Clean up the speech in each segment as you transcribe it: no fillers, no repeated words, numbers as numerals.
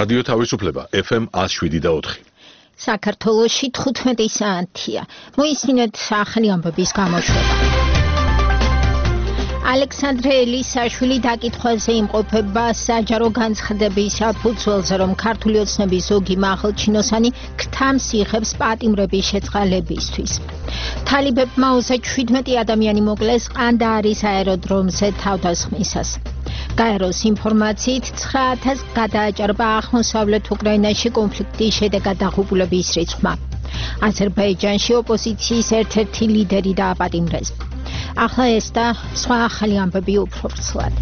რადიო თავისუფლება FM 107.4. საქართველოში 15 საათია. მოისმინეთ ახალი ამბების გამოშვება. ალექსანდრე ელისაშვილი დაკითხვაზე იმყოფება საჯარო განცხადების საფუძველზე, რომ ქართული ოცნების ზოგი მაღალჩინოსანი გთამს იღებს პატიმრების შეწყალებისთვის. თალიბებმა 27 ადამიანი მოკლეს ყანდაარის აეროდრომზე თავდასხმისას. გაეროს ინფორმაციით 9000 გადააჭარბა აღმოსავლეთ უკრაინაში კონფლიქტის შედეგად დაღუპულების რიცხვმა. აზერბაიჯანში ოპოზიციის ერთ-ერთი ლიდერი დააპატიმრეს. ახლა ეს და სხვა ახალი ამბები უფრო ვრცლად.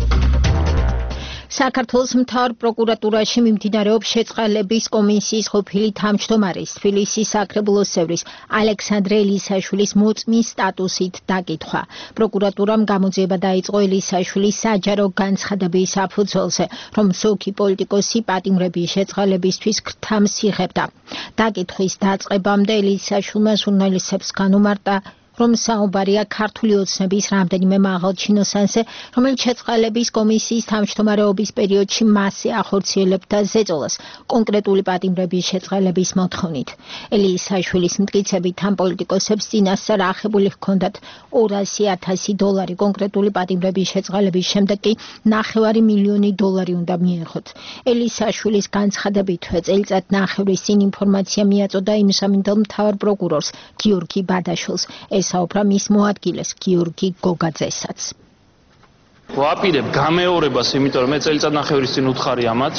საქართველოს მთავარ პროკურატურაში მიმდინარეობს შეწყალების კომისიის ყოფილი თავმჯდომარის თბილისის საკრებულოს წევრის ალექსანდრე ელისაშვილის მოწმის სტატუსით დაკითხვა. პროკურატურამ გამოძიება დაიწყო ელისაშვილის საჯარო განცხადების საფუძველზე, რომ ზოგი პოლიტიკოსი პატიმრების შეწყალებისთვის გრთამს იღებდა. დაკითხვის დაწყებამდე ელისაშვილმა ჟურნალისტებს განუმარტა, რომ საუბარია ქართული ოცნების რამდენიმე მაღალჩინოსანზე, რომელიც შეწყალების კომისიის თავმჯდომარეობის პერიოდში მასზე ახორციელებდა ზეწოლას კონკრეტული პატიმრების შეწყალების მოთხოვნით. ელისაშვილის მტკიცებით ამ პოლიტიკოსებს წინასწარ აღებული ჰქონდათ $200,000 კონკრეტული პატიმრების შეწყალების შემდეგ კი $500,000 უნდა მიეღოთ. ელისაშვილის განცხადებითვე წელიწად ნახევრის წინ ინფორმაცია მიაწოდა იმჟამინდელ მთავარ პროკურორს გიორგი ბადაშვილს. ესაუბრა მის მოადგილეს გიორგი გოგაძესაც. ვაპირებ გამეორებას, იმიტომ რომ მე წელიწად ნახევრის წინ უთხარი ამაც.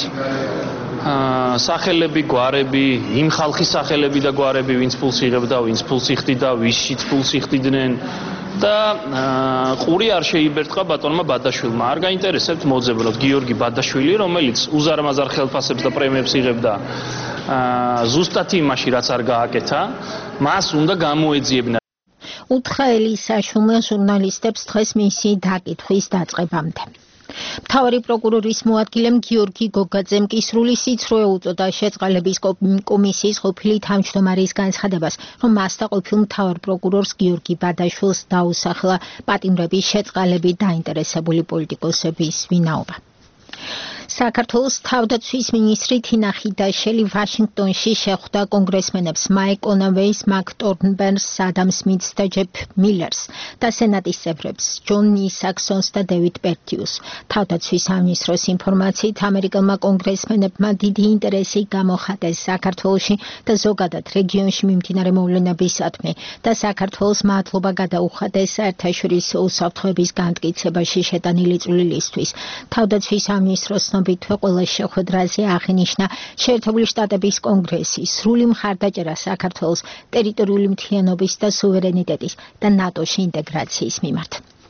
სახელები, გვარები, იმ ხალხის სახელები და გვარები, ვინც ფულს იღებდა, ვინც ფულს იხდიდა, ვისშიც ფულს იხდიდნენ და ყური არ შეიბერტყა ბატონმა ბადაშვილმა. არ გაინტერესებთ მოძებნოთ გიორგი ბადაშვილი, რომელიც უზარმაზარ ხელფასებს და პრემიებს იღებდა ზუსტად იმაში, რაც არ გააკეთა, მას უნდა გამოეძიებინა. უთხრა ელისაშვილმა ჟურნალისტებს დღეს მისი დაკითხვის დაწყებამდე. მთავარი პროკურორის მოადგილემ გიორგი გოგაძემ კი სრული სიცრუე უწოდა შეწყალების კომისიის ყოფილი თავმჯდომარის განცხადებას, რომ მას და ყოფილ მთავარ პროკურორს გიორგი ბადაშვილს დაუსახლა პატიმრების შეწყალებით დაინტერესებული პოლიტიკოსების ვინაობა. საქართველოს თავდაცვის მინისტრი თინა ხიდაშელი ვაშინგტონში შეხვდა კონგრესმენებს მაიკ კონავეის, მაკ ტორნბერნს, ადამ სმითს და ჯეფ მილერს და სენატის წევრებს ჯონ ნისაქსონს და დევიდ პერტიუს. თავდაცვის სამინისტროს ინფორმაციით ამერიკელმა კონგრესმენებმა დიდი ინტერესი გამოხატეს საქართველოში და ზოგადად რეგიონში მიმდინარე მოვლენებისადმი და საქართველოს მადლობა გადაუხადეს საერთაშორისო უსაფრთხოების განმტკიცებაში შეტანილი წვლილისთვის. თავდაცვის სამინისტროს ცნობითვე ყველა შეხვედრაზე აღინიშნა შეერთებული შტატების კონგრესის სრული მხარდაჭერა საქართველოს ტერიტორიული მთლიანობის და სუვერენიტეტის და ნატოში ინტეგრაციის მიმართ.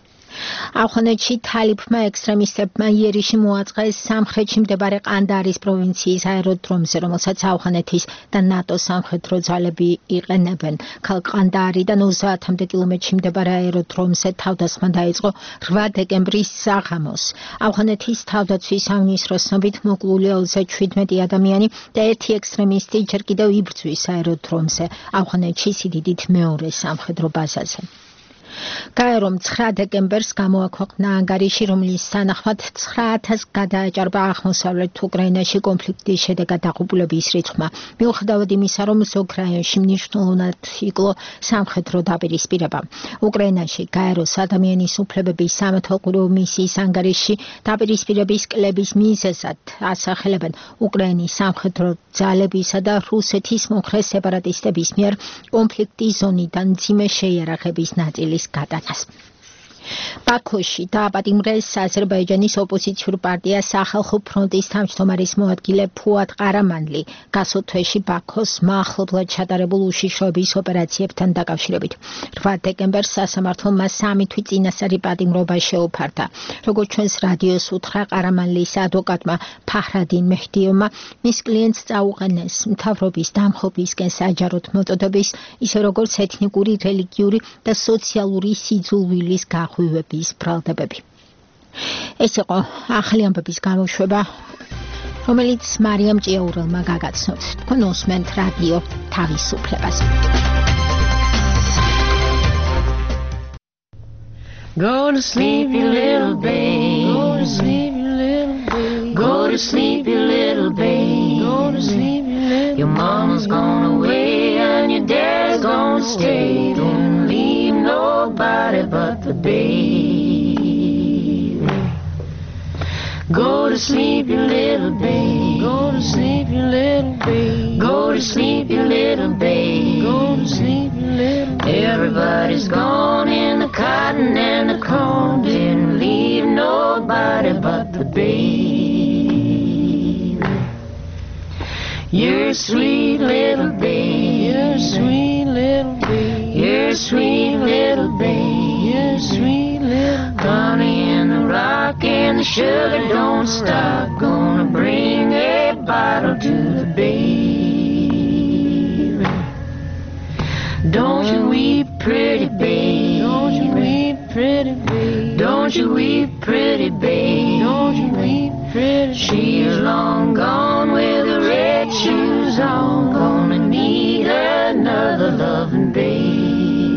ავღანეთში თალიბმა ექსტრემისტებმა იერიში მოაწყეს სამხრეთში მდებარე ყანდაარის პროვინციის აეროდრომზე, რომელსაც ავღანეთის და ნატოს სამხედრო ძალები იყენებენ. ქალ ყანდაარიდან 30 კილომეტრში მდებარე აეროდრომზე თავდასხმა დაიწყო 8 დეკემბრის საღამოს. ავღანეთის თავდაცვის სამინისტროს ცნობით მოკლულია 37 ადამიანი და ერთი ექსტრემისტი ჯერ კიდევ იბრძვის აეროდრომზე, ავღანეთში სიდიდით მეორე სამხედრო ბაზაზე. გაერომ 9 დეკემბერს გამოაქვეყნა ანგარიში, რომლის თანახმად 9000 გადააჭარბა აღმოსავლეთ უკრაინაში კონფლიქტის შედეგად დაღუპულების რიცხვმა. მიუხედავად იმისა, რომ ზოგ რაიონში მნიშვნელოვნად იკლო სამხედრო დაპირისპირება. უკრაინაში გაეროს ადამიანის უფლებების სამეთვალყურო მისიის ანგარიში დაპირისპირების კლების მიზეზად ასახელებენ უკრაინის სამხედრო ძალებისა და რუსეთის მომხრე სეპარატისტების მიერ კონფლიქტის ზონიდან მძიმე შეიარაღების ნაწილის გადანას. ბაქოში დააპატიმრეს აზერბაიჯანის ოპოზიციურ პარტია სახალხო ფრონტის თავმჯდომარის მოადგილე ფუად ყარამანლი გასულ თვეში ბაქოს მახლობლად ჩატარებულ უშიშროების ოპერაციებთან დაკავშირებით. 8 დეკემბერს სასამართლომ მას 3 თვის წინასწარი პატიმრობა შეუფარდა. როგორც ჩვენს რადიოს უთხრა ყარამანლის ადვოკატმა ფაჰრადინ მეჰდიევმა, მის კლიენტს წაუყენეს მთავრობის დამხობისკენ საჯაროდ მოწოდების, ისე როგორც ეთნიკური, რელიგიური და სოციალური სიძულვილის გაღვივების ბრალდებები. ეს იყო ახალი ამბების გამოშვება, რომელიც მარიამ ჭიაურელმა გაგაცნოთ. თქვენ უსმენთ რადიო თავისუფლებას. Go to sleep, you little babe. Go to sleep, you little babe. Go to sleep, you little babe. stay. Don't leave nobody but the baby. Go to sleep, you little babe. Go to sleep, you little babe. Go to sleep, you little babe. Go to sleep, you little babe. Everybody's gone in the cotton and the corn. Didn't leave nobody but the babe. You're a sweet little babe. You're a sweet little babe. You're a sweet little babe. You're a sweet little babe. Honey in the rock and the sugar don't stop. Gonna bring a bottle to the babe. Don't you weep, pretty babe. Don't you weep, pretty babe. Don't you weep, pretty babe. Don't you weep, pretty babe. She's long gone with the red shoes on. Gonna need another loving babe.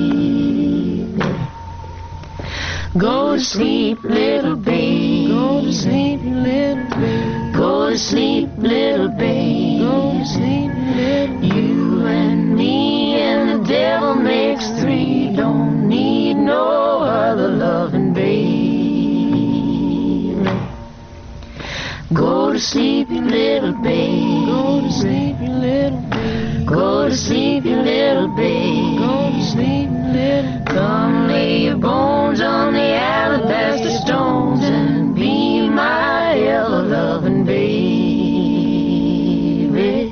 Go to sleep, little babe. Go to sleep, little babe. Go to sleep, little babe. Go to sleep, little babe. You and me and the devil makes three. Don't need no other loving babe. Go to sleep, you little babe. Go to sleep, you little babe. Go to sleep, you little babe. Go to sleep, you little babe. Come lay your bones on the alabaster stones and be my yellow loving baby.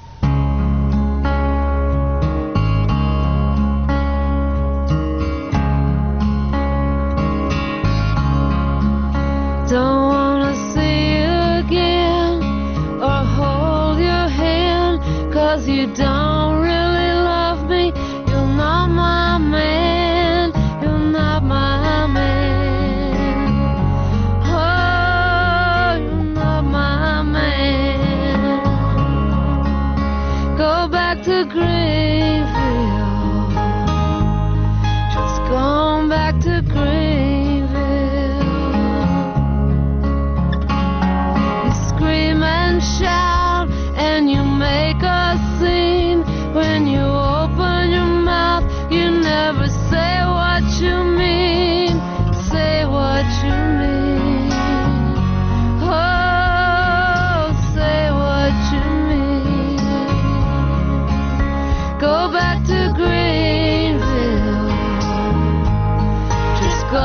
Don't wanna see you again or hold your hand, 'cause you don't really love me. You're not my man. You're not my man. Oh, you're not my man. Go back to Greenville. Just going back to Greenville. You scream and shout and you make a scene. When you open your mouth, you never say what you mean. Say what you mean. Oh, say what you mean. Go back to Greenville. Just go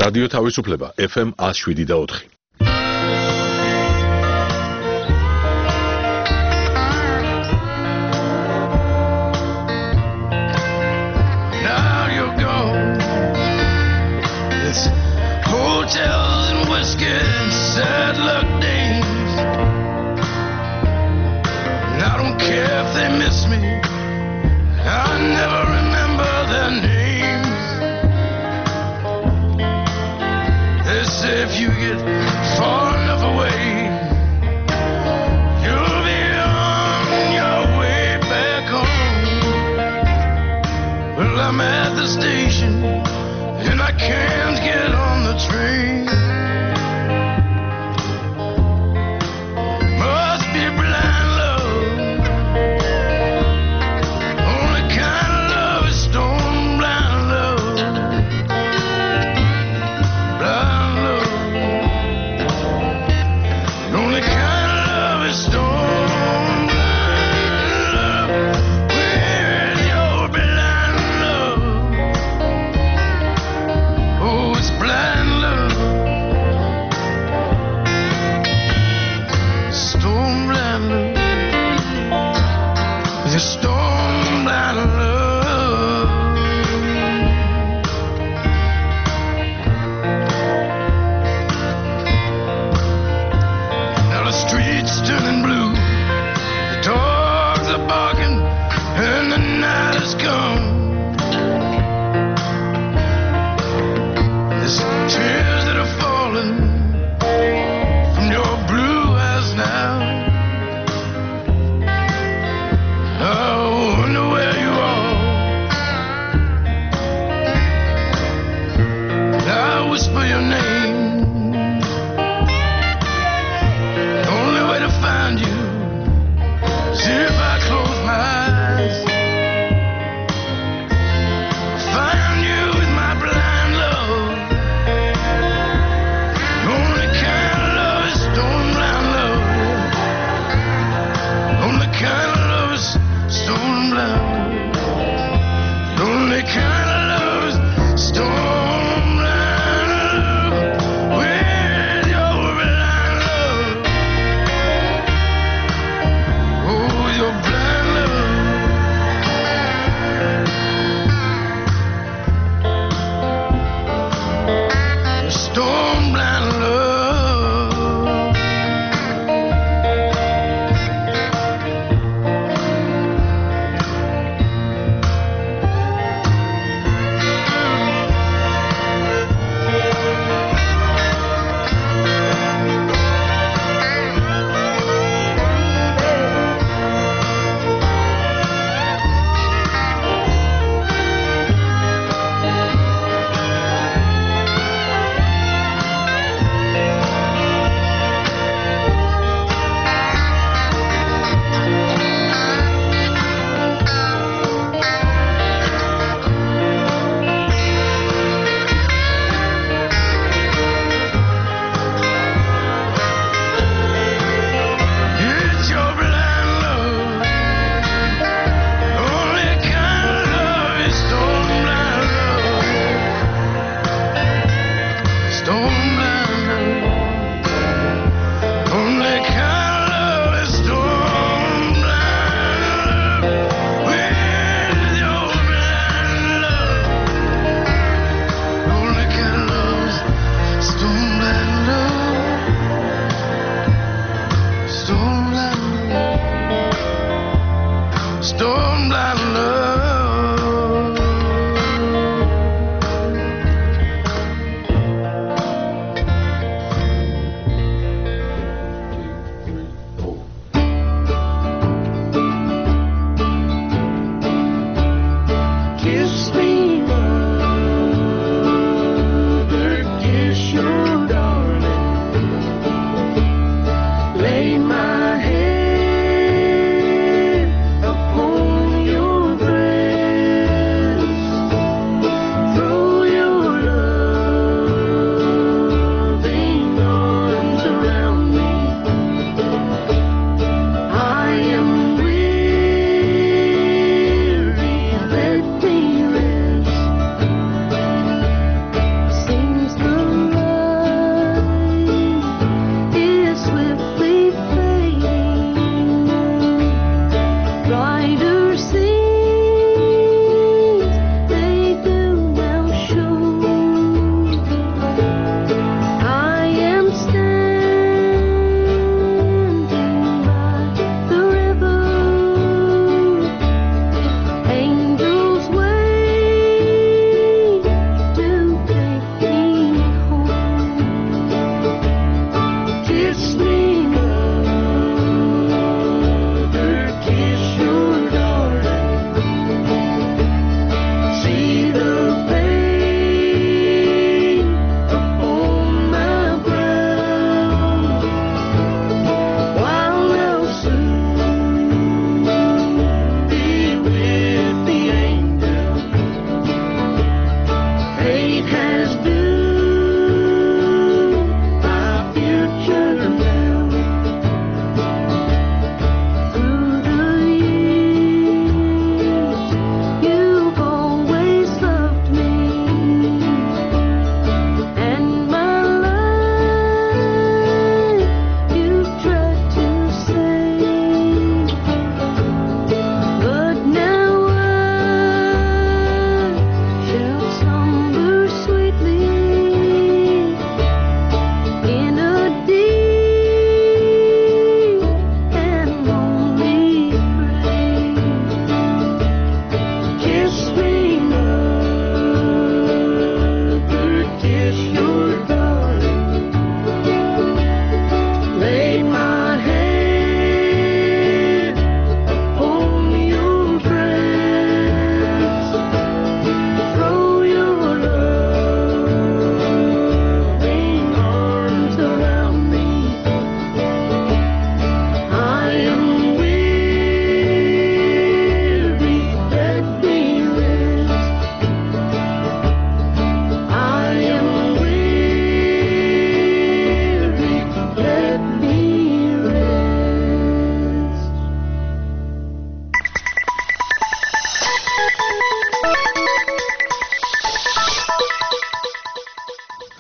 რადიო თავისუფლება FM 107.4. Now you're gone. It's hotels and whiskey and sad luck days. And I don't care if they miss me. I never remember their names. They say if you get far enough away, you'll be on your way back home. Well, I'm at the station and I can't get on the train. Must be blind love. Only kind of love is stone blind love. Blind love. The only kind of love is stone blind love. Where's your blind love? Oh, it's blind love.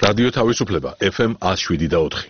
რადიო თავისუფლება FM 107.4.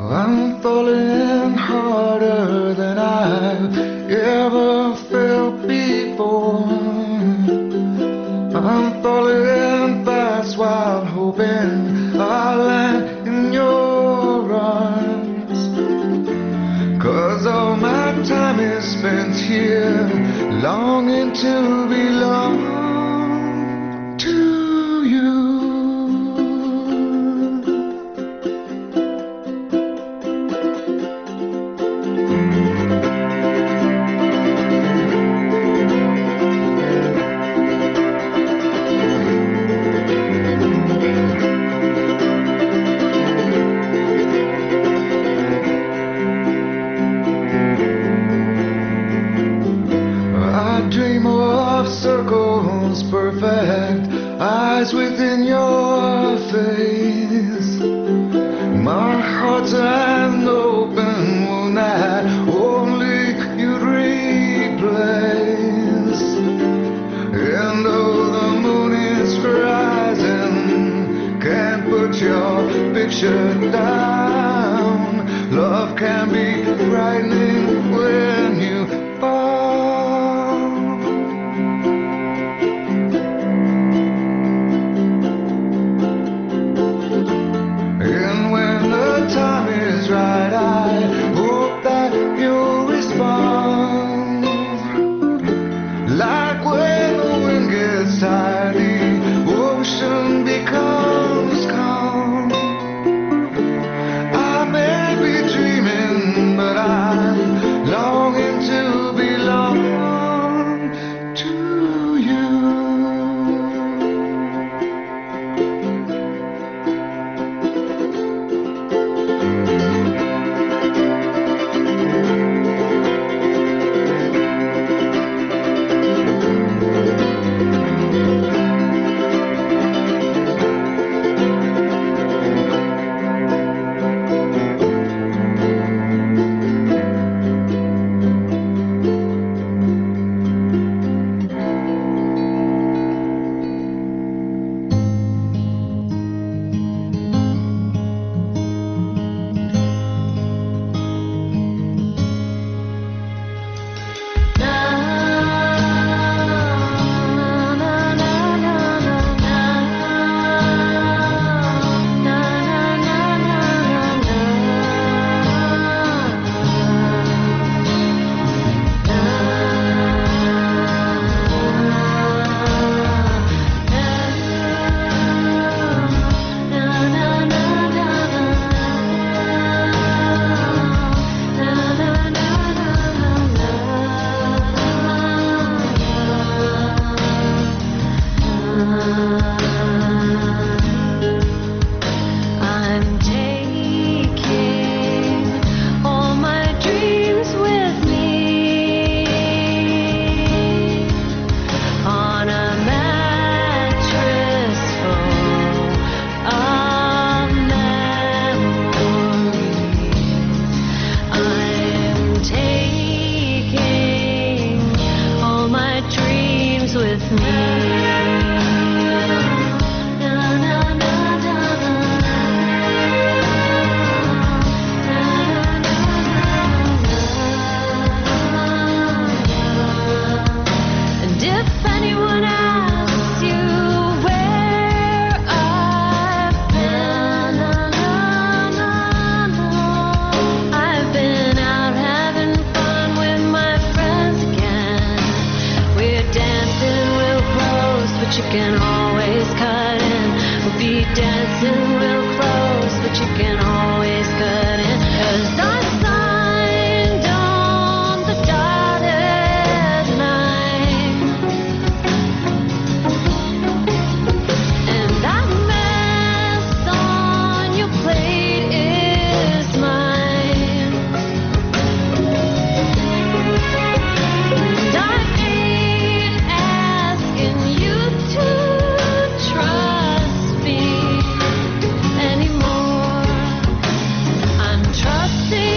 I'm falling harder than I've ever felt before. I'm falling fast while hoping I'll land in your arms. 'Cause all my time is spent here, longing to belong to you. Circles perfect, eyes within your face. My heart's an open wound that only you'd replace. And though the moon is rising, can't put your picture down. Love can be frightening when you fall. Right, I hope that you'll respond. Like when the wind gets tired, the ocean becomes calm. I may be dreaming, but I'm longing to belong to you. Trusting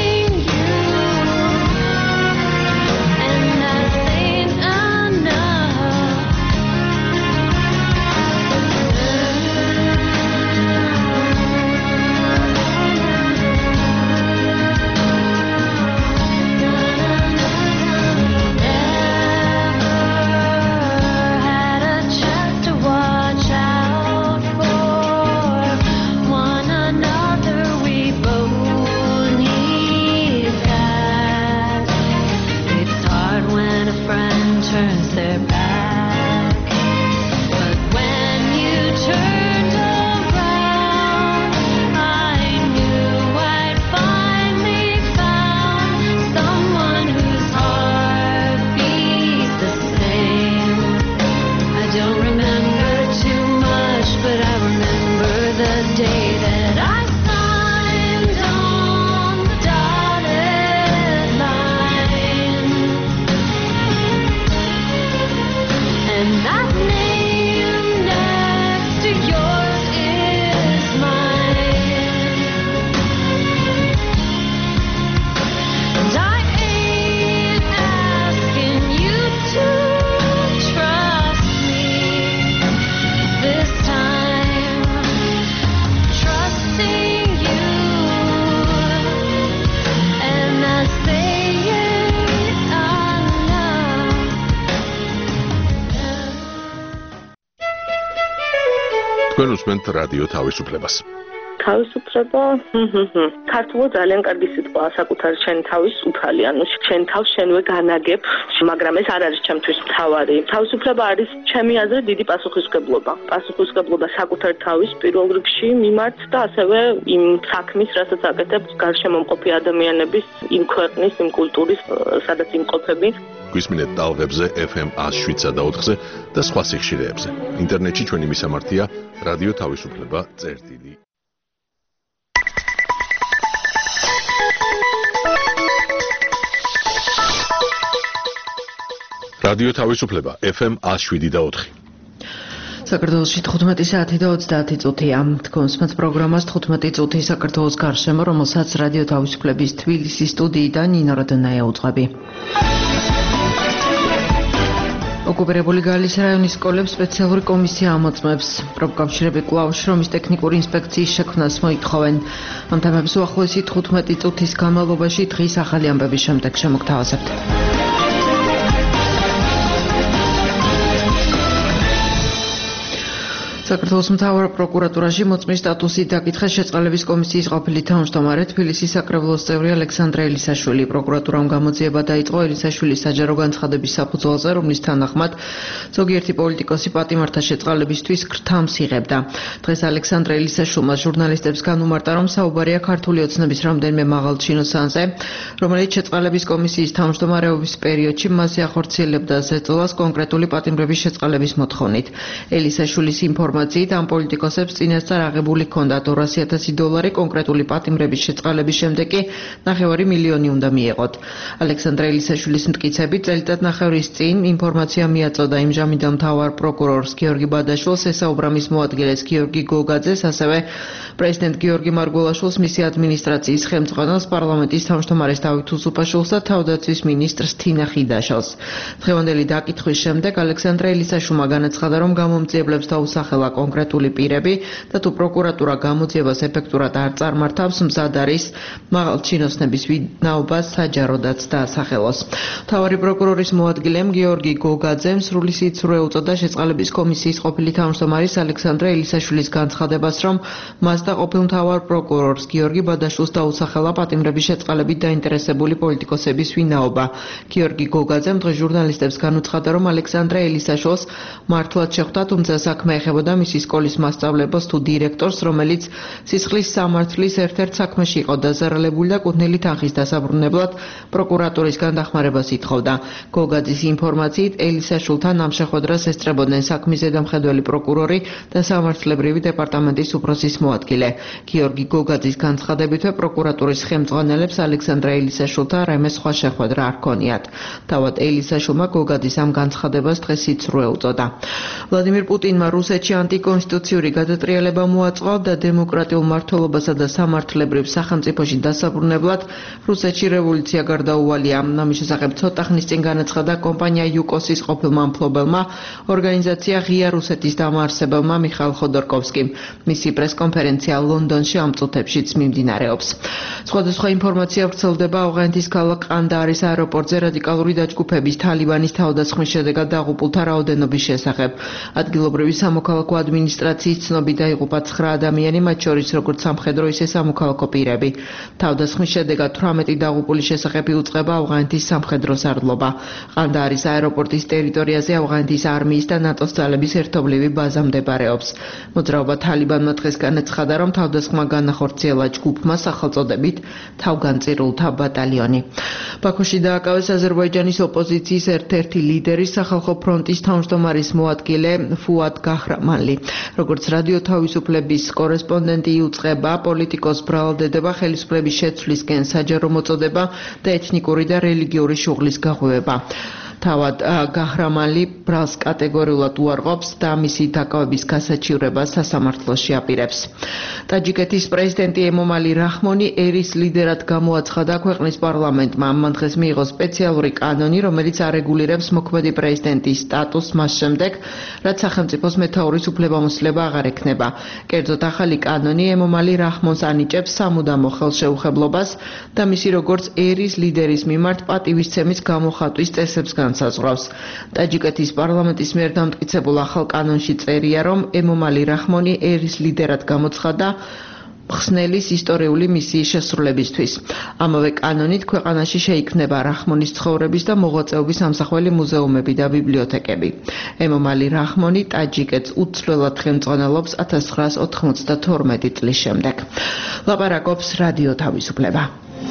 თქვენ უსმენთ რადიო თავისუფლებას. თავისუფლება ქართულად ძალიან კარგი სიტყვაა საკუთარი შენი თავის უფალი, ანუ შენ თავს შენვე განაგებ, მაგრამ ეს არ არის ჩემთვის მთავარი. თავისუფლება არის ჩემი აზრით დიდი პასუხისმგებლობა. პასუხისმგებლობა საკუთარი თავის პირველ რიგში მიმართ და ასევე იმ საქმის, რასაც აკეთებ გარშემომყოფი ადამიანების, იმ ქვეყნის, იმ კულტურის, სადაც იმყოფები. გვისმინეთ ტალღებზე FM 107.4-ზე და სხვა სიხშირეებზე. ინტერნეტში ჩვენი მისამართია რადიო თავისუფლება წერტილი. რადიო თავისუფლება FM 107.4. საქართველოში 15 საათი და 30 წუთია. თქვენს პროგრამას 15 წუთი საქართველოს გარშემო, რომელსაც რადიო თავისუფლების თბილისის სტუდიიდან ნინო რადონაია უძღვები. ოკუპირებული გალის რაიონის სკოლებს სპეციალური კომისია ამოწმებს. პროფკავშირები კვლავ შრომის ტექნიკური ინსპექციის შექმნას მოითხოვენ. ამ თემებს უახლოესი 15 წუთის განმავლობაში დღის ახალი ამბების შემდეგ შემოგთავაზებთ. საქართველოს მთავარ პროკურატურაში მოწმის სტატუსით დაკითხეს შეწყალების კომისიის ყოფილი თავმჯდომარე თბილისის საკრებულოს წევრი ალექსანდრე ელისაშვილი. პროკურატურამ გამოძიება დაიწყო ელისაშვილის საჯარო განცხადების საფუძველზე, რომლის თანახმად ზოგიერთი პოლიტიკოსი პატიმართა შეწყალებისთვის ქრთამს იღებდა. დღეს ალექსანდრე ელისაშვილმა ჟურნალისტებს განუმარტა, რომ საუბარია ქართული ოცნების რამდენიმე მაღალ ჩინოსანზე, რომელიც შეწყალების კომისიის თავმჯდომარეობის პერიოდში მასზე ახორციელებდა ზეწოლას კონკრეტული პატიმრების შეწყალების მოთხოვნით. ელისაშვილის ინფორმაციით ამ პოლიტიკოსებს წინასწარ აღებული ჰქონდათ $200,000 კონკრეტული პატიმრების შეწყალების შემდეგ კი 9 მილიონი უნდა მიეღოთ. ალექსანდრე ელისაშვილის მტკიცებით წელიწადნახევრის წინ ინფორმაცია მიაწოდა იმჟამიდან მთავარ პროკურორს გიორგი ბადაშვილს, ესაუბრა მის მოადგილეს გიორგი გოგაძეს, ასევე პრეზიდენტ გიორგი მარგველაშვილს, მისი ადმინისტრაციის ხელმძღვანელს, პარლამენტის თავმჯდომარეს დავით უსუპაშვილს და თავდაცვის მინისტრს თინა ხიდაშელს. დღევანდელი დაკითხვის შემდეგ ალექსანდრე ელისაშვილმა განაცხადა, რომ გამომძიებლებს დაუსახელა კონკრეტული პირები და თუ პროკურატურა გამოძიებას ეფექტურად არ წარმართავს, მზად არის მაღალ ჩინოსნების ვინაობას საჯაროდაც დაასახელოს. მთავარი პროკურორის მოადგილემ გიორგი გოგაძემ სრული სიცრუე უწოდა შეწყალების კომისიის ყოფილი თავმჯდომარის ალექსანდრე ელისაშვილის განცხადებას, რომ მას და ყოფილ მთავარ პროკურორს გიორგი ბადაშვილს დაუსახელა პატიმრების შეწყალებით დაინტერესებული პოლიტიკოსების ვინაობა. გიორგი გოგაძემ დღეს ჟურნალისტებს განუცხადა, რომ ალექსანდრე ელისაშვილს მართლაც შეხვდა, თუმცა საქმე ეხებოდა მისი სკოლის მასწავლებელს თუ დირექტორს, რომელიც სისხლის სამართლის ერთ-ერთ საქმეში იყო დაზარალებული და კუთვნილი თანხის დასაბრუნებლად პროკურატურისგან დახმარებას ითხოვდა. გოგაძის ინფორმაციით ელისაშვილთან ამ შეხვედრას ესწრებოდნენ საქმის ზედამხედველი პროკურორი და სამართლებრივი დეპარტამენტის უფროსის მოადგილე. გიორგი გოგაძის განცხადებითვე პროკურატურის ხელმძღვანელებს ალექსანდრე ელისაშვილთან რამე სხვა შეხვედრა არ ჰქონიათ. თავად ელისაშვილმა გოგაძის ამ განცხადებას დღეს სიცრუე უწოდა. ვლადიმირ პუტინმა რუსეთში ანტიკონსტიტუციური გადატრიალება მოაწყო და დემოკრატიულ მმართველობასა და სამართლებრივ სახელმწიფოში დასაბრუნებლად რუსეთში რევოლუცია გარდაუვალია. ამის შესახებ ცოტა ხნის წინ განაცხადა კომპანია იუკოსის ყოფილმა მფლობელმა, ორგანიზაცია ღია რუსეთის დამაარსებელმა მიხაილ ხოდორკოვსკიმ. მისი პრესკონფერენცია ლონდონში ამ წუთებშიც მიმდინარეობს. სხვადასხვა ინფორმაცია ვრცელდება ავღანეთის ქალაქ ყანდაარის აეროპორტზე რადიკალური დაჯგუფების თალიბანის თავდასხმის შედეგად დაღუპულთა რაოდენობის შესახებ. ადგილობრივი სამოქალაქო ადმინისტრაციის ცნობით დაიღუპა 9 ადამიანი, მათ შორის როგორც სამხედრო, ისე სამოქალაქო პირები. თავდასხმის შედეგად 18 დაღუპულის შესახებ იუწყება ავღანეთის სამხედრო სარდლობა. ყანდაარის აეროპორტის ტერიტორიაზე ავღანეთის არმიის და ნატოს ძალების ერთობლივი ბაზა მდებარეობს. მოძრაობა თალიბანმა დღეს განაცხადა, რომ თავდასხმა განახორციელა ჯგუფმა სახელწოდებით თავგანწირულთა ბატალიონი. ბაქოში დააკავეს აზერბაიჯანის ოპოზიციის ერთ-ერთი ლიდერი, სახალხო ფრონტის თავმჯდომარის მოადგილე ფუად გაჰრამანლი. როგორც რადიო თავისუფლების კორესპონდენტი იუწყება, პოლიტიკოს ბრალდედება ხელისუფლების შეცვლისკენ საჯარო მოწოდება და ეთნიკური და რელიგიური შუღლის გაღვივება. თავად გაჰრამანლი ბრალს კატეგორიულად უარყოფს და მისი დაკავების გასაჩივრებას სასამართლოში აპირებს. ტაჯიკეთის პრეზიდენტი ემომალი რაჰმონი ერის ლიდერად გამოაცხადა ქვეყნის პარლამენტმა. მან დღეს მიიღო სპეციალური კანონი, რომელიც არეგულირებს მოქმედი პრეზიდენტის სტატუსს მას შემდეგ, რაც სახელმწიფოს მეთაურის უფლებამოსილება აღარ ექნება. კერძოდ, ახალი კანონი ემომალი რაჰმონს ანიჭებს სამუდამო ხელშეუხებლობას და მისი როგორც ერის ლიდერის მიმართ პატივისცემის გამოხატვის წესებს განსაზღვრავს. ტაჯიკეთის პარლამენტის მიერ დამტკიცებულ ახალ კანონში წერია, რომ ემომალი რაჰმონი ერის ლიდერად გამოცხადდა ხსნელის ისტორიული მისიის შესრულებისთვის. ამავე კანონით ქვეყანაში შეიქმნება რაჰმონის ცხოვრების და მოღვაწეობის ამსახველი მუზეუმები და ბიბლიოთეკები. ემომალი რაჰმონი ტაჯიკეთს უცვლელად ხელმძღვანელობს 1992 წლის შემდეგ. ლაპარაკობს რადიო თავისუფლება.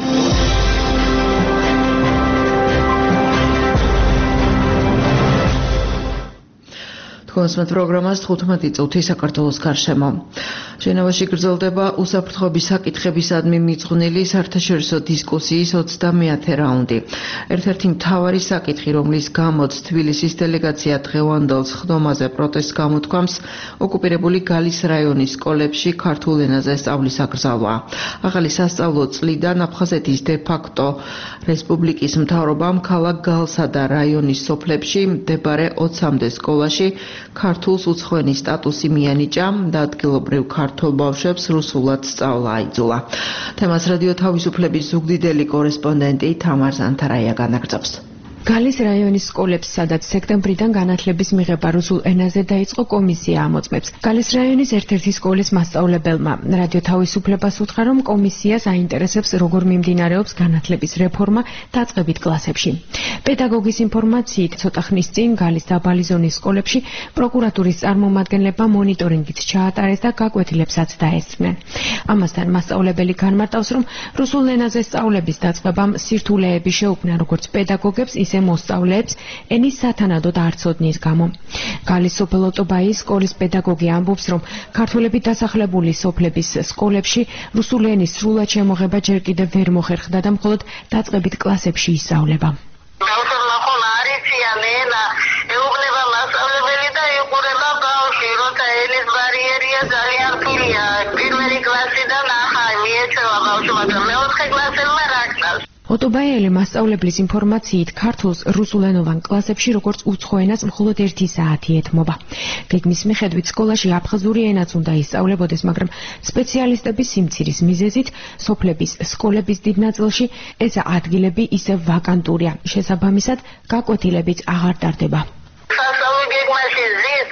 Თქვენს პროგრამას 15 წუთი საქართველოს გარშემო. ჟენევაში გრძელდება უსაფრთხოების საკითხებისადმი მიძღვნილი საერთაშორისო დისკუსიის 30-ე რაუნდი. ერთ-ერთი მთავარი საკითხი, რომლის გამოც თბილისის დელეგაცია დღევანდელ სხდომაზე პროტესტს გამოთქვამს, ოკუპირებული გალის რაიონის სკოლებში ქართულ ენაზე სწავლის აკრძალვა. ახალი სასწავლო წლიდან აფხაზეთის დე-ფაქტო რესპუბლიკის მთავრობამ ქალაქ გალსა და რაიონის სოფლებში მდებარე 20-მდე სკოლაში ქართულს უცხოენის სტატუსი მიანიჭა და ადგილობრივ ქართულ ბავშვებს რუსულად სწავლა აიძულა. თემას რადიო თავისუფლების ზუგდიდელი კორესპონდენტი თამარ ზანთარაია განაგრძობს. გალის რაიონის სკოლებს, სადაც სექტემბრიდან განათლების მიღება რუსულ ენაზე დაიწყო, კომისია ამოწმებს. გალის რაიონის ერთ-ერთი სკოლის მასწავლებელმა რადიო თავისუფლებას უთხრა, რომ კომისიას აინტერესებს, როგორ მიმდინარეობს განათლების რეფორმა დაწყებით კლასებში. პედაგოგის ინფორმაციით, ცოტა ხნის წინ გალის დაბალი ზონის სკოლებში პროკურატურის წარმომადგენლებმა მონიტორინგით ჩაატარეს და გაკვეთილებსაც დაესწრნენ. ამასთან მასწავლებელი განმარტავს, რომ რუსულ ენაზე სწავლების დაწყებამ სირთულეები შეუქმნა როგორც პედაგოგებს, ისე მოსწავლეებს ენის სათანადოდ არ ცოდნის გამო. გალის სოფელ ოტობაიის სკოლის პედაგოგი ამბობს, რომ ქართველებით დასახლებული სოფლების სკოლებში რუსული ენის სრულად შემოღება ჯერ კიდევ ვერ მოხერხდა და მხოლოდ დაწყებით კლასებში ისწავლება. ეუბნება მასწავლებელი და იყურება ბავშვი, როცა ენის ბარიერია ძალიან რთულია. პირველი კლასიდან ახლა მიეწევა ბავშვი, მაგრამ მეოთხე კლასელმა რა ქნას. ოტობაიელი მასწავლებლის ინფორმაციით ქართულს რუსულენოვან კლასებში როგორც უცხო ენას მხოლოდ 1 საათი ეთმობა. გეგმის მიხედვით სკოლაში აფხაზური ენაც უნდა ისწავლებოდეს, მაგრამ სპეციალისტების სიმცირის მიზეზით სოფლების სკოლების დიდ ნაწილში ეს ადგილები ისევ ვაკანტურია. შესაბამისად, გაკვეთილებიც აღარ ტარდება. სასწავლო გეგმაში ზის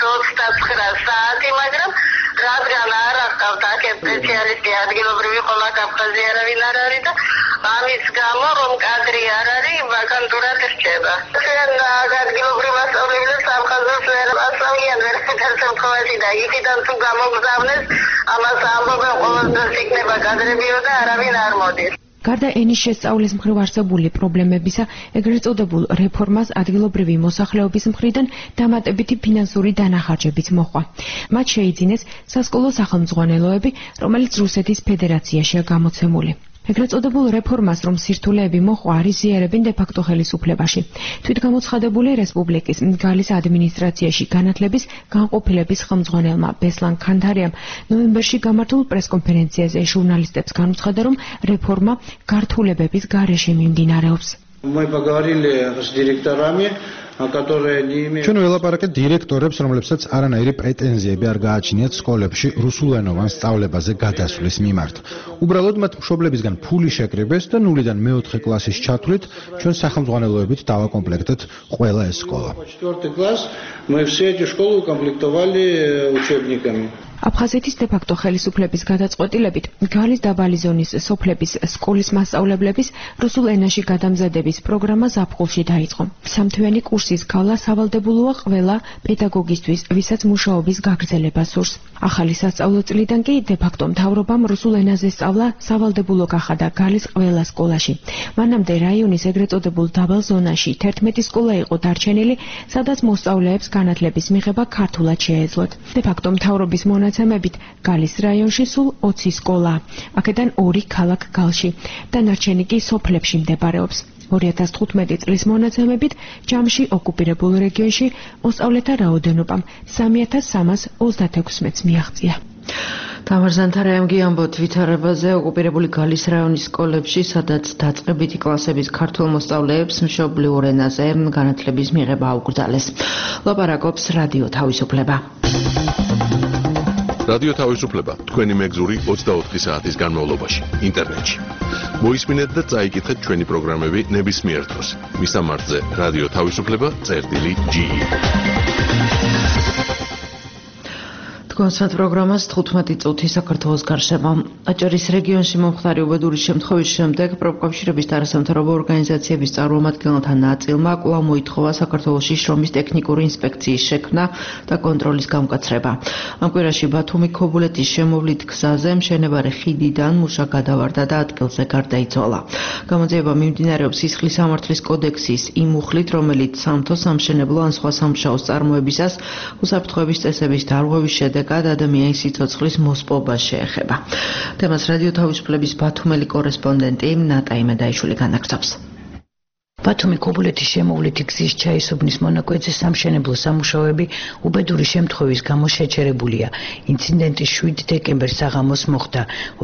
29 საათი, მაგრამ რადგან არ ახავთ აქ სპეციალისტი ადგილობრივი ყოლა აფხაზი არავინ არ არის და ამის გამო რომ კადრი არ არის ვაკანტურად რჩება. ჩვენ ადგილობრივ მასწავლებლებს აფხაზურს ვერ ასწავლიან ვერაფერს შემთხვევაში და იქიდან თუ გამოგზავნეს ამას ამბობენ ყოველდღე იქნება კადრებიო და არავინ არ მოდის. გარდა ენის შესწავლის მხრივ არსებული პრობლემებისა, ეგრეთ წოდებულ რეფორმას ადგილობრივი მოსახლეობის მხრიდან დამატებითი ფინანსური დანახარჯებიც მოჰყვა. მათ შეიძინეს სასკოლო სახელმძღვანელოები, რომელიც რუსეთის ფედერაციაშია გამოცემული. ეგრეთ წოდებულ რეფორმას, რომ სირთულეები მოჰყვა, არიზიარებენ დე-ფაქტო ხელისუფლებაში. თვითგამოცხადებული რესპუბლიკის გალის ადმინისტრაციაში განათლების განყოფილების ხელმძღვანელმა ბესლან ქანდარიამ ნოემბერში გამართულ პრესკონფერენციაზე ჟურნალისტებს განუცხადა, რომ რეფორმა გართულებების გარეშე მიმდინარეობს. Мы поговорили с директорами, которые не имеют. ჩვენ ველაპარაკეთ დირექტორებს, რომლებსაც არანაირი პრეტენზიები არ გააჩნიათ სკოლებში რუსულენოვან სწავლებაზე გადასვლის მიმართ. უბრალოდ მათ მშობლებისგან ფული შეკრიბეს და ნულიდან მეოთხე კლასის ჩათვლით ჩვენ სახელმძღვანელოებით დავაკომპლექტეთ ყველა ეს სკოლა. 4 класс мы все эти школы укомплектовали учебниками. აფხაზეთის დე-ფაქტო ხელისუფლების გადაწყვეტილებით გალის დაბალი ზონის სოფლების სკოლის მასწავლებლების რუსულ ენაში გადამზადების პროგრამა ზაფხულში დაიწყო. სამთვიანი კურსის გავლა სავალდებულოა ყველა პედაგოგისთვის, ვისაც მუშაობის გაგრძელება სურს. ახალი სასწავლო წლიდან კი დე-ფაქტო მთავრობამ რუსულ ენაზე სწავლა სავალდებულო გახადა გალის ყველა სკოლაში. მანამდე რაიონის ეგრეთ წოდებულ დაბალ ზონაში 11 სკოლა იყო დარჩენილი, სადაც მოსწავლეებს განათლების მიღება ქართულად შეეძლოთ. დე-ფაქტო მთავრობის მონაცემებით გალის რაიონში სულ 20 სკოლაა. აქედან 2 ქალაქ გალში, დანარჩენი კი სოფლებში მდებარეობს. 2015 წლის მონაცემებით ჯამში ოკუპირებულ რეგიონში მოსწავლეთა რაოდენობამ 3336-ს მიაღწია. თამარ ზანთარაიამ გიამბოთ ვითარებაზე ოკუპირებული გალის რაიონის სკოლებში, სადაც დაწყებითი კლასების ქართულ მოსწავლეებს მშობლიურ ენაზე განათლების მიღება აუკრძალეს. ლაპარაკობს რადიო თავისუფლება. რადიო თავისუფლება თქვენი მეგზური 24 საათის განმავლობაში ინტერნეტში. მოისმინეთ და წაიკითხეთ ჩვენი პროგრამები ნებისმიერ დროს. მისამართზე რადიო თავისუფლება.ge კონსერტ პროგრამას 15 წუთი საქართველოს გარშემო. აჭარის რეგიონში მომხდარი უბედური შემთხვევის შემდეგ პროფკავშირების და არასამთავრობო ორგანიზაციების წარმომადგენელთა ნაწილმა კვლავ მოითხოვა საქართველოში შრომის ტექნიკური ინსპექციის შექმნა და კონტროლის გამკაცრება. ამ კვირაში ბათუმი ქობულეთის შემოვლით გზაზე მშენებარე ხიდიდან მუშა გადავარდა და ადგილზე გარდაიცვალა. გამოძიება მიმდინარეობს სისხლის სამართლის კოდექსის იმ მუხლით, რომელიც სამთო სამშენებლო ან სხვა სამუშაოს წარმოებისას უსაფრთხოების წესების დარღვევის შედეგად ადამიანის სიცოცხლის მოსპობა შეეხება. თემას რადიო თავისუფლების ბათუმელი კორესპონდენტი ნატაი მედაიშვილი განაგრძობს. ბათუმი ქობულეთის შემოვლითი გზის ჩაისუბნის მონაკვეთზე სამშენებლო სამუშაოები უბედური შემთხვევის გამო შეჩერებულია. ინციდენტი 7 დეკემბერს საღამოს მოხდა.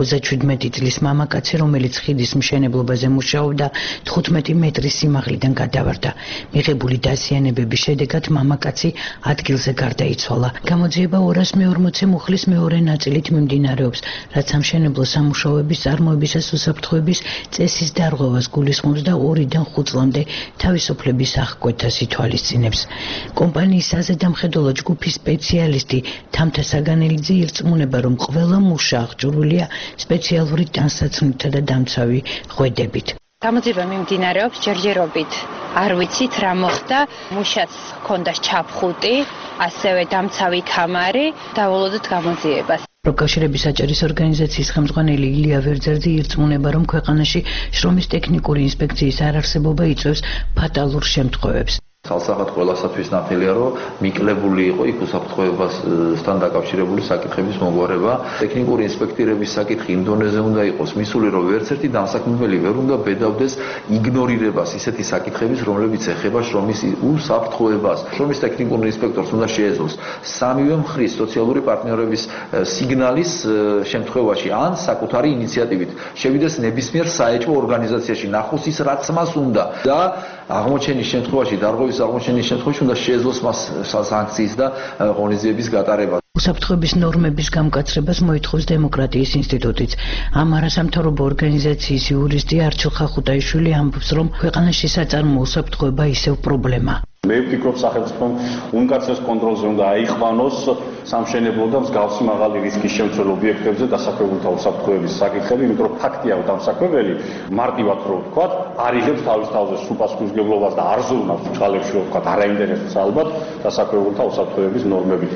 37 წლის მამაკაცი, რომელიც ხიდის მშენებლობაზე მუშაობდა, 15 მეტრის სიმაღლიდან გადავარდა. მიღებული დაზიანებების შედეგად მამაკაცი ადგილზე გარდაიცვალა. გამოძიება 240 მუხლის მეორე ნაწილით მიმდინარეობს, რაც სამშენებლო სამუშაოების წარმოებისას უსაფრთხოების წესის დარღვევას გულისხმობს და 2-დან 5 წლამდე თავისუფლების აღკვეთას ითვალისწინებს. კომპანიის საზედამხედველო ჯგუფის სპეციალისტი თამთა საგანელიძე ირწმუნება, რომ ყველა მუშა აღჭურვილია სპეციალური ტანსაცმლითა და დამცავი ღვედებით. გამოძიება მიმდინარეობს ჯერჯერობით. არ ვიცით რა მოხდა, მუშას ჰქონდა ჩაფხუტი, ასევე დამცავი კამარი, დავოლოდოთ გამოძიებას. პროფკავშირების აჭარის ორგანიზაციის ხელმძღვანელი ილია ვერძერძი ირწმუნება, რომ ქვეყანაში შრომის ტექნიკური ინსპექციის არარსებობა იწვევს ფატალურ შემთხვევებს. Salsaqat ყველასათვის ნათელია, რომ მიკლებული იყო იქ უსაფრთხოებასთან დაკავშირებული საკითხების მოგვარება. ტექნიკური ინსპექტირების საკითხი იმ დონეზე უნდა იყოს მისული, რომ ვერც ერთი დამსაქმებელი ვერ უნდა ბედავდეს იგნორირებას ისეთი საკითხების, რომლებიც ეხება შრომის უსაფრთხოებას. შრომის ტექნიკურ ინსპექტორს უნდა შეეძლოს სამივე მხრის სოციალური პარტნიორების სიგნალის შემთხვევაში ან საკუთარი ინიციატივით შევიდეს ნებისმიერ საეჭვო ორგანიზაციაში, ნახოს ის რაც მას უნდა და აღმოჩენის შემთხვევაში დარღვევის აღმოჩენის შემთხვევაში უნდა შეეძლოს მას სანქციის და ღონისძიების გატარება. უსაფრთხოების ნორმების გამკაცრებას მოითხოვს დემოკრატიის ინსტიტუტიც. ამ არასამთავრობო ორგანიზაციის იურისტი არჩილ ხახუტაიშვილი ამბობს, რომ ქვეყანაში საწარმოო უსაფრთხოება ისევ პრობლემა. მე ვფიქრობ, სახელმწიფომ უმკაცრეს კონტროლზე უნდა აიყვანოს სამშენებლო და მსგავსი მაღალი რისკის შემცველ ობიექტებზე დასაქმებულთა უსაფრთხოების საკითხები, იმიტომ რომ ფაქტია, რომ დამსაქმებელი მარტივად რო ვთქვათ, არ იღებს თავის თავზე სუპასკუჟგებლობას და არ ზრუნავს წყალებში რო ვთქვათ, არ აინტერესებს ალბათ დასაქმებულთა უსაფრთხოების ნორმებით.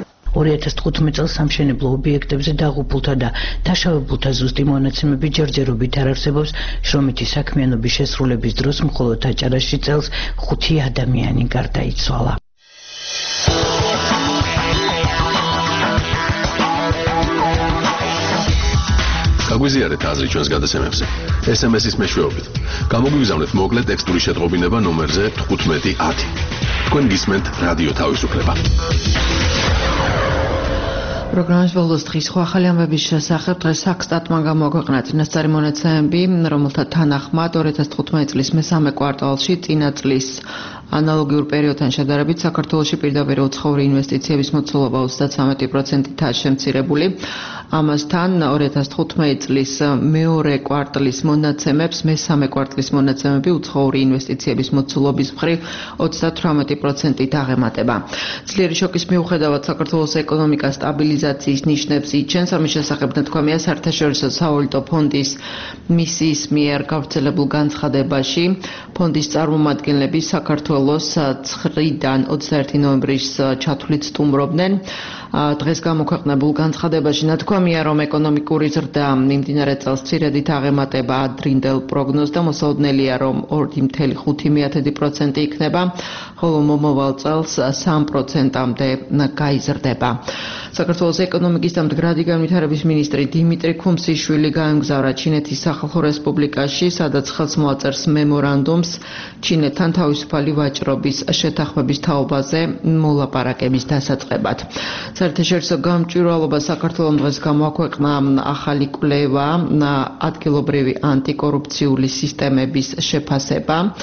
2015 წელს სამშენებლო ობიექტებზე დაღუპულთა და დაშავებულთა ზუსტი მონაცემები ჯერჯერობით არ არსებობს. შრომითი საქმიანობის შესრულების დროს მხოლოდ აჭარაში წელს 5 ადამიანი გარდაიცვალა. გაგვიზიარეთ აზრი ჩვენს გადაცემებზე. SMS-ის მეშვეობით. გამოგვიგზავნეთ მოკლე ტექსტური შეტყობინება ნომერზე 1510. თქვენ გისმენთ რადიო თავისუფლება. პროგრამის ბოლოს დღის ხო ახალი ამბების შესახებ დღეს საქსტატმა გამოაქვეყნა წინასწარი მონაცემები, რომელთა თანახმად 2015 წლის მესამე კვარტალში წინა წლის ანალოგიურ პერიოდთან შედარებით საქართველოში პირდაპირ უცხოური ინვესტიციების მოცულობა 33%-ით შემცირებული. ამასთან 2015 წლის მეორე კვარტლის მონაცემებს მესამე კვარტლის მონაცემები უცხოური ინვესტიციების მოცულობის მხრივ 38%-ით აღემატება. ძლიერი შოკის მიუხედავად საქართველოს ეკონომიკა სტაბილიზაციის ნიშნებს იჩენს. ამის შესახებ ნათქვამია საერთაშორისო სავალუტო ფონდის მისიის მიერ გავრცელებულ განცხადებაში. ფონდის წარმომადგენლები საქართველოს 9-დან 21 ნოემბრის ჩათვლით სტუმრობდნენ. დღეს გამოქვეყნებულ განცხადებაში ნათქვამია, რომ ეკონომიკური ზრდა მიმდინარე წელს მცირედით აღემატება ადრინდელ პროგნოზს და მოსაოდნელია, რომ 2.5% იქნება, ხოლო მომავალ წელს 3%-მდე გაიზრდება. საქართველოს ეკონომიკის და მდგრადი განვითარების მინისტრი დიმიტრი ქუმსიშვილი გაემგზავრა ჩინეთის სახალხო რესპუბლიკაში, სადაც ხელს მოაწერს მემორანდუმს ჩინეთთან თავისუფალი ვაჭრობის შეთანხმების თაობაზე მოლაპარაკების დასაწყებად. საერთაშორისო გამჭვირვალობა საქართველოს დღეს გამოაქვეყნა ახალი კვლევა ადგილობრივი ანტიკორუფციული სისტემების შეფასება.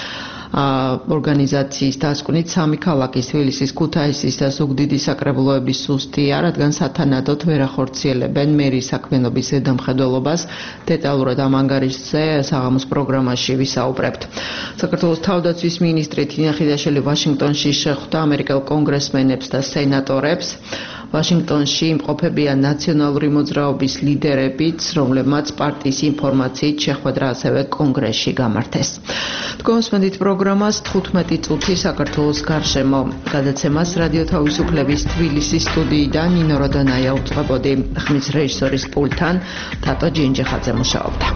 ორგანიზაციის დასკვნით სამი ქალაქის თბილისის, ქუთაისის და ზუგდიდის საკრებულოების სუსტია, რადგან სათანადოდ ვერ ახორციელებენ მერის საქმიანობის ზედამხედველობას. დეტალურად ამ ანგარიშზე საღამოს პროგრამაში ვისაუბრებთ. საქართველოს თავდაცვის მინისტრი თინა ხიდაშელი ვაშინგტონში შეხვდა ამერიკელ კონგრესმენებს და სენატორებს. ვაშინგტონში იმყოფებიან ნაციონალური მოძრაობის ლიდერებიც, რომლებმაც პარტიის ინფორმაციით შეხვედრა ასევე კონგრესში გამართეს. თქვენსმენდით პროგრამას 15 წუთი საქართველოს გარშემო. გადაცემას რადიო თავისუფლების თბილისის სტუდიიდან ნინო როდანაია უწყებოდი. ხმის რეჟისორის პულტთან თატო ჯინჯიხაძე მუშაობდა.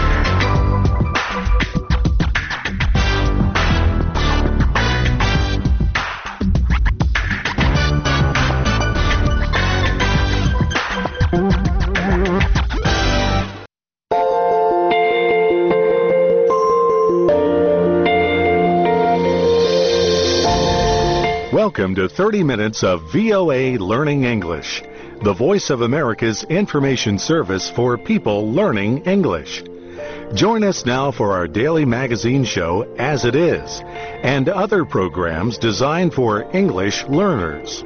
Welcome to 30 minutes of VOA Learning English, the voice of America's information service for people learning English. Join us now for our daily magazine show, As It Is, and other programs designed for English learners.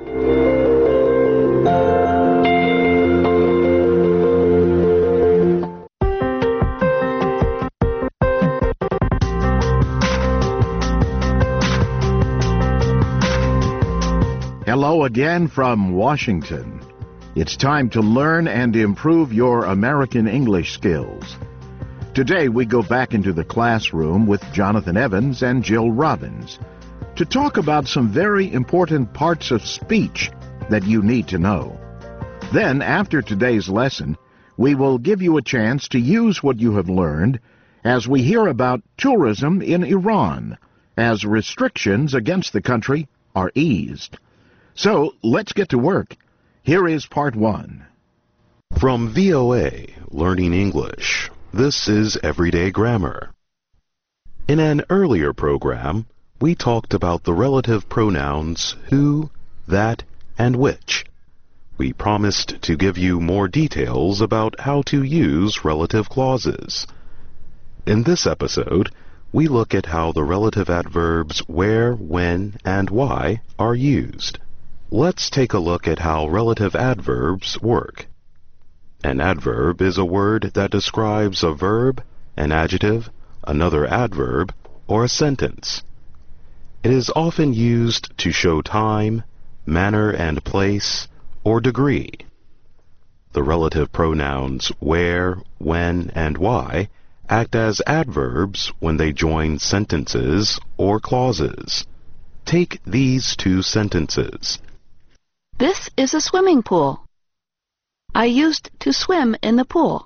Hello again from Washington. It's time to learn and improve your American English skills. Today we go back into the classroom with Jonathan Evans and Jill Robbins to talk about some very important parts of speech that you need to know. Then, after today's lesson, we will give you a chance to use what you have learned as we hear about tourism in Iran, as restrictions against the country are eased. So, let's get to work. Here is part 1. From VOA Learning English, this is Everyday Grammar. In an earlier program, we talked about the relative pronouns who, that, and which. We promised to give you more details about how to use relative clauses. In this episode, we look at how the relative adverbs where, when, and why are used. Let's take a look at how relative adverbs work. An adverb is a word that describes a verb, an adjective, another adverb, or a sentence. It is often used to show time, manner and place, or degree. The relative pronouns where, when, and why act as adverbs when they join sentences or clauses. Take these two sentences. This is a swimming pool. I used to swim in the pool.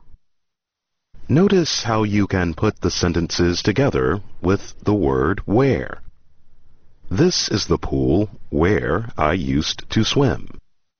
Notice how you can put the sentences together with the word where. This is the pool where I used to swim.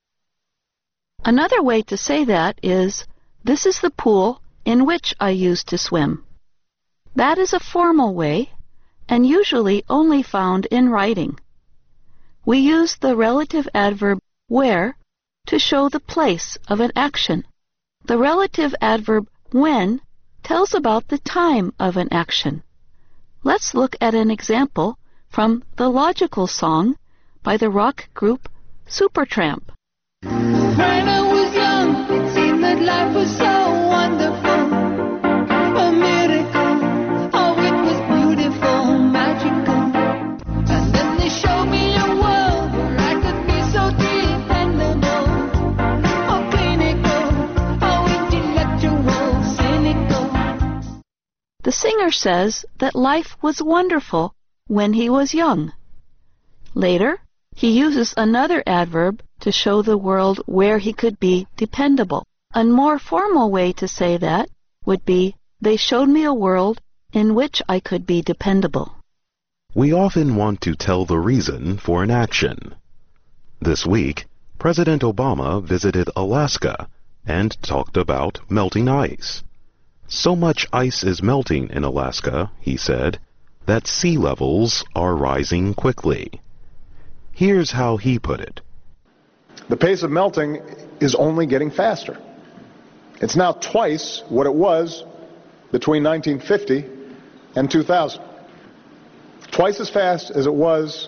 Another way to say that is, this is the pool in which I used to swim. That is a formal way, and usually only found in writing. We use the relative adverb where to show the place of an action. The relative adverb when tells about the time of an action. Let's look at an example from the Logical Song by the rock group Supertramp. When I was young, it seemed that life was so wonderful. A miracle, oh it was beautiful, magical. And then they showed me a world where I could be so dependable. Oh clinical, oh intellectual, cynical. The singer says that life was wonderful when he was young. Later, he uses another adverb to show the world where he could be dependable. A more formal way to say that would be, they showed me a world in which I could be dependable. We often want to tell the reason for an action. This week, President Obama visited Alaska and talked about melting ice. So much ice is melting in Alaska, he said, that sea levels are rising quickly. Here's how he put it. The pace of melting is only getting faster. It's now twice what it was between 1950 and 2000. twice as fast as it was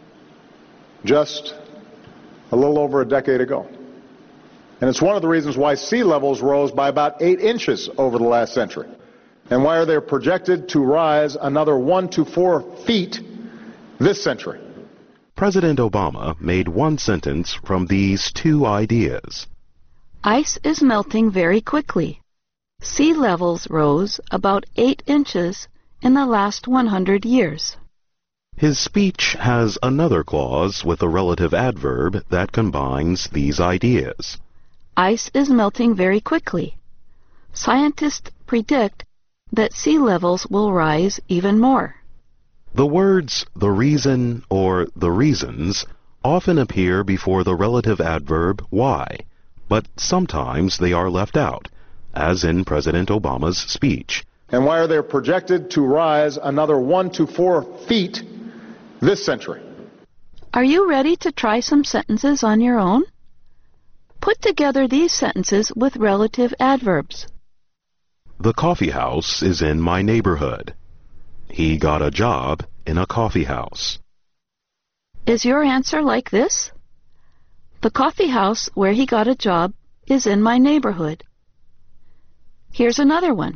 just a little over a decade ago. And it's one of the reasons why sea levels rose by about 8 inches over the last century, and why they're projected to rise another 1 to 4 feet this century. President Obama made one sentence from these two ideas. Ice is melting very quickly. Sea levels rose about 8 inches in the last 100 years. His speech has another clause with a relative adverb that combines these ideas. Ice is melting very quickly. Scientists predict that sea levels will rise even more. The words the reason or the reasons often appear before the relative adverb why, but sometimes they are left out, as in President Obama's speech. And why they're projected to rise another 1 to 4 feet this century. Are you ready to try some sentences on your own? Put together these sentences with relative adverbs. The coffee house is in my neighborhood. He got a job in a coffee house. Is your answer like this? The coffee house where he got a job is in my neighborhood. Here's another one.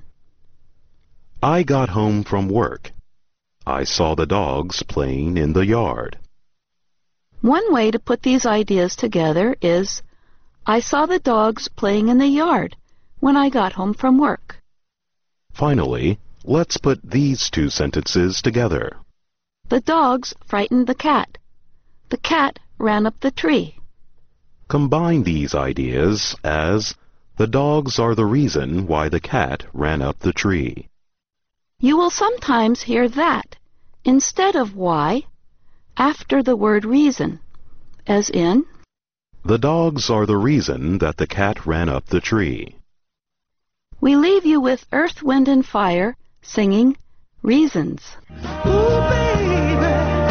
I got home from work. I saw the dogs playing in the yard. One way to put these ideas together is, I saw the dogs playing in the yard when I got home from work. Finally, let's put these two sentences together. The dogs frightened the cat. The cat ran up the tree. Combine these ideas as, the dogs are the reason why the cat ran up the tree. You will sometimes hear that instead of why after the word reason, as in, the dogs are the reason that the cat ran up the tree. We leave you with Earth, Wind, and Fire singing Reasons. Ooh, baby,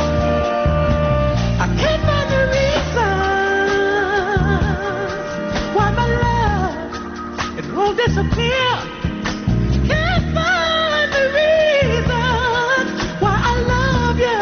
I can't find the reasons why my love, it won't disappear. Can't find the reasons why I love you.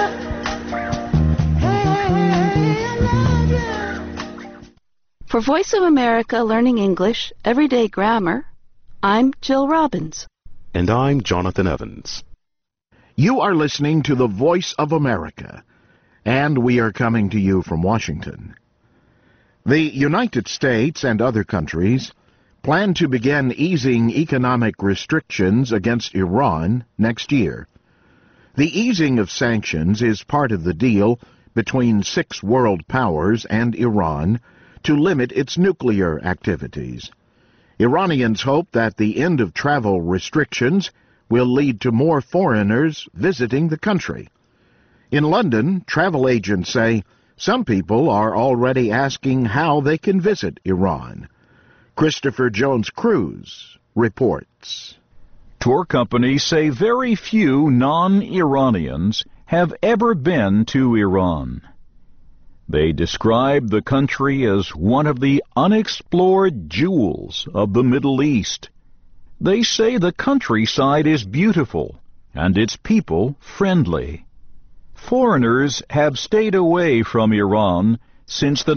Hey, I love you. For Voice of America Learning English, Everyday Grammar, I'm Jill Robbins. And I'm Jonathan Evans. You are listening to the Voice of America, and we are coming to you from Washington. The United States and other countries plan to begin easing economic restrictions against Iran next year. The easing of sanctions is part of the deal between 6 world powers and Iran to limit its nuclear activities. Iranians hope that the end of travel restrictions will lead to more foreigners visiting the country. In London, travel agents say some people are already asking how they can visit Iran. Christopher Jones-Cruz reports. Tour companies say very few non-Iranians have ever been to Iran. They describe the country as one of the unexplored jewels of the Middle East. They say the countryside is beautiful and its people friendly. Foreigners have stayed away from Iran since the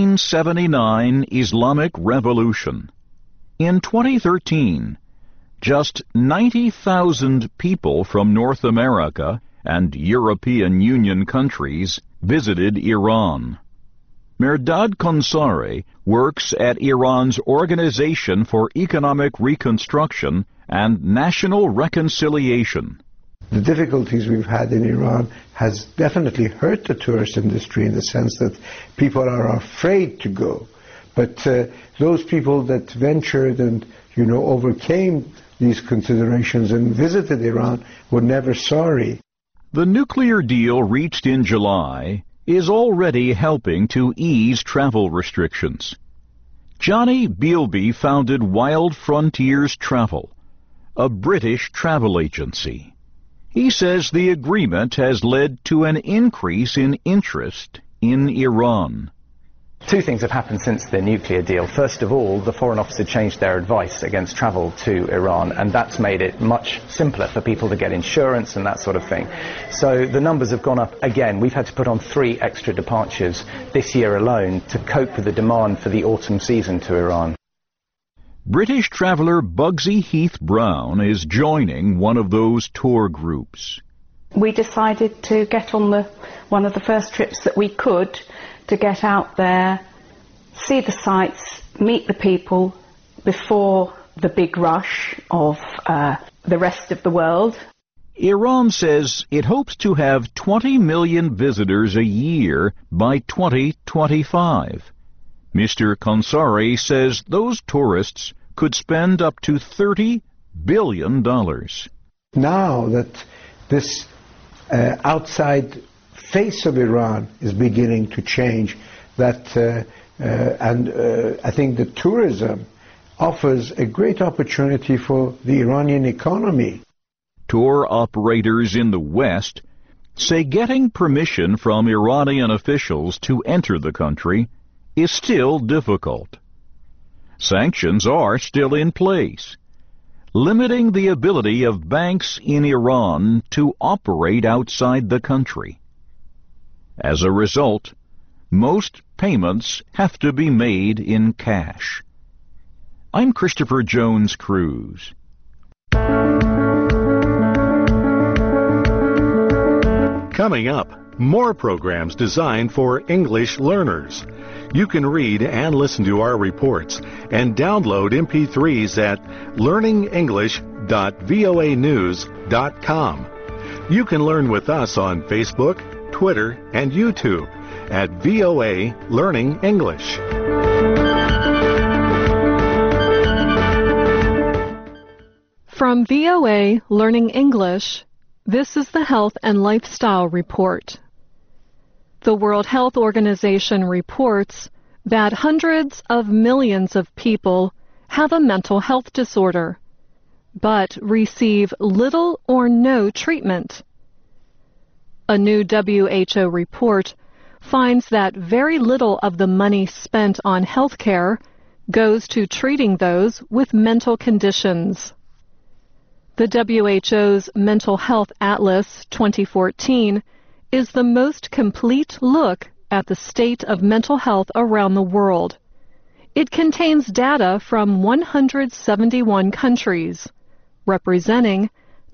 1979 Islamic Revolution. In 2013, just 90,000 people from North America and European Union countries visited Iran. Mehrdad Konsari works at Iran's Organization for Economic Reconstruction and National Reconciliation. The difficulties we've had in Iran has definitely hurt the tourist industry in the sense that people are afraid to go. But those people that ventured and, overcame these considerations and visited Iran were never sorry. The nuclear deal reached in July is already helping to ease travel restrictions. Johnny Bealby founded Wild Frontiers Travel, a British travel agency. He says the agreement has led to an increase in interest in Iran. Two things have happened since the nuclear deal. First of all, the Foreign Office had changed their advice against travel to Iran, and that's made it much simpler for people to get insurance and that sort of thing. So the numbers have gone up again. We've had to put on 3 extra departures this year alone to cope with the demand for the autumn season to Iran. British traveller Bugsy Heath Brown is joining one of those tour groups. We decided to get on one of the first trips that we could to get out there, see the sights, meet the people before the big rush of the rest of the world. Iran says it hopes to have 20 million visitors a year by 2025. Mr. Konsari says those tourists could spend up to $30 billion. Now that this outside face of Iran is beginning to change, and I think that tourism offers a great opportunity for the Iranian economy. Tour operators in the West say getting permission from Iranian officials to enter the country is still difficult. Sanctions are still in place, limiting the ability of banks in Iran to operate outside the country. As a result, most payments have to be made in cash. I'm Christopher Jones Cruz. Coming up, more programs designed for English learners. You can read and listen to our reports and download MP3s at learningenglish.voanews.com. You can learn with us on Facebook, Twitter, and YouTube at VOA Learning English. From VOA Learning English, this is the Health and Lifestyle Report. The World Health Organization reports that hundreds of millions of people have a mental health disorder, but receive little or no treatment. A new WHO report finds that very little of the money spent on health care goes to treating those with mental conditions. The WHO's Mental Health Atlas 2014 is the most complete look at the state of mental health around the world. It contains data from 171 countries, representing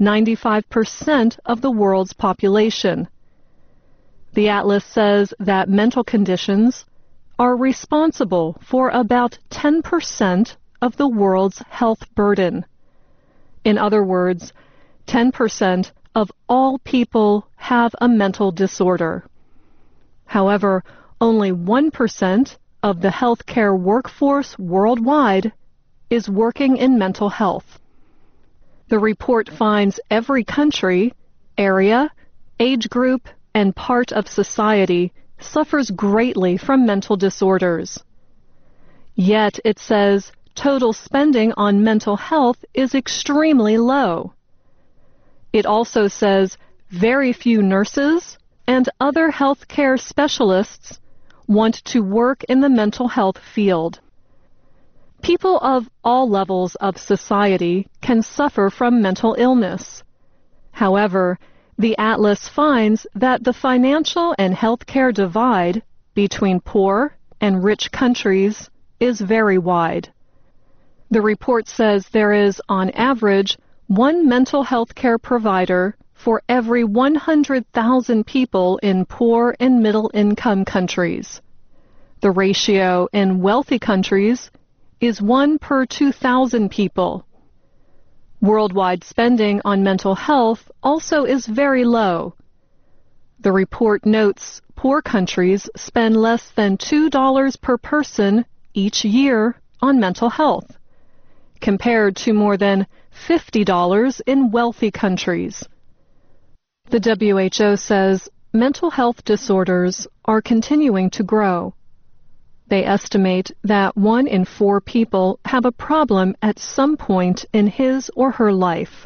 95% of the world's population. The atlas says that mental conditions are responsible for about 10% of the world's health burden. In other words, 10% of all people have a mental disorder. However, only 1% of the healthcare workforce worldwide is working in mental health. The report finds every country, area, age group, and part of society suffers greatly from mental disorders. Yet it says total spending on mental health is extremely low. It also says very few nurses and other healthcare specialists want to work in the mental health field. People of all levels of society can suffer from mental illness. However, the atlas finds that the financial and healthcare divide between poor and rich countries is very wide. The report says there is, on average, one mental health care provider for every 100,000 people in poor and middle-income countries. The ratio in wealthy countries is 1 per 2,000 people. Worldwide spending on mental health also is very low. The report notes poor countries spend less than $2 per person each year on mental health, compared to more than $50 in wealthy countries. The WHO says mental health disorders are continuing to grow. They estimate that 1 in 4 people have a problem at some point in his or her life.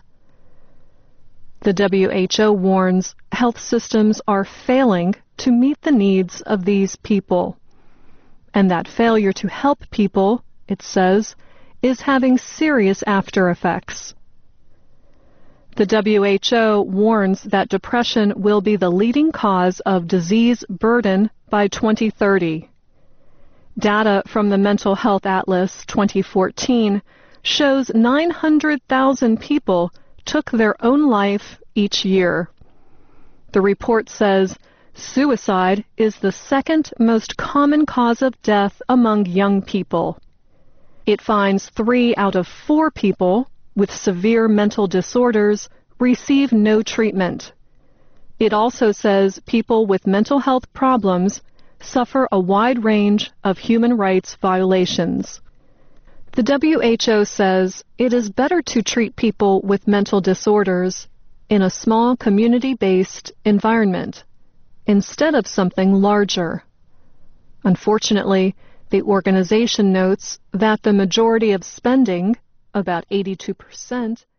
The WHO warns health systems are failing to meet the needs of these people. and that failure to help people, it says, is having serious after effects. The WHO warns that depression will be the leading cause of disease burden by 2030. Data from the Mental Health Atlas 2014 shows 900,000 people took their own life each year. The report says suicide is the second most common cause of death among young people. It finds 3 out of 4 people with severe mental disorders receive no treatment. It also says people with mental health problems suffer a wide range of human rights violations. The WHO says it is better to treat people with mental disorders in a small community-based environment instead of something larger. Unfortunately, the organization notes that the majority of spending, about 82%,